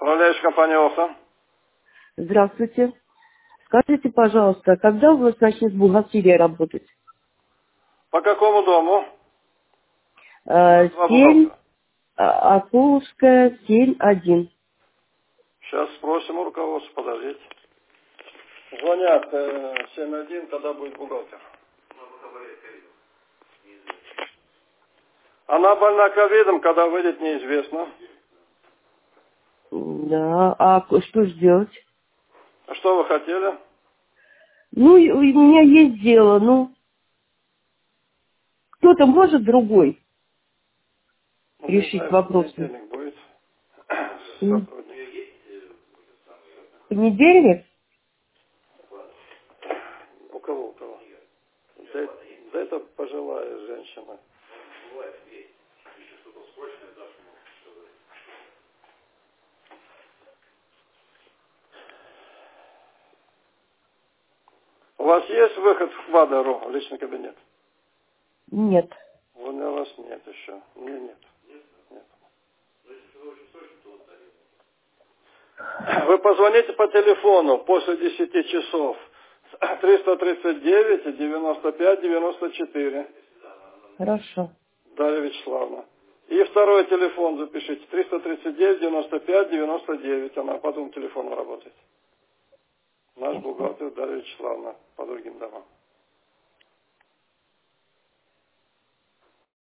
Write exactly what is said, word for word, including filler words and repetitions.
Управляющая компания ОСА. Здравствуйте. Скажите, пожалуйста, когда у вас начнет бухгалтерия работать? По какому дому? У Э, нас два семь, бухгалтера. а, Акуловская, семь один. Сейчас спросим у руководства, подождите. Звонят э, семь один, когда будет бухгалтер. Она больна ковидом, когда выйдет, неизвестно. Да, а к- что ж делать? А что вы хотели? Ну, и- у меня есть дело, ну, кто-то может другой Ну, не решить знаю, в вопрос? понедельник будет М, сотрудник. Понедельник? У кого, у кого? Да, да это пожилая женщина. У вас есть выход в Квадро, личный кабинет? Нет. У меня у вас нет еще. У меня нет. Нет. Вы позвоните по телефону после десяти часов. триста тридцать девять девяносто пять девяносто четыре. Хорошо. Дарья Вячеславовна. И второй телефон запишите. триста тридцать девять девяносто пять девяносто девять. Она по двум телефонам работает. Наш бухгалтер Дарья Вячеславовна по другим домам.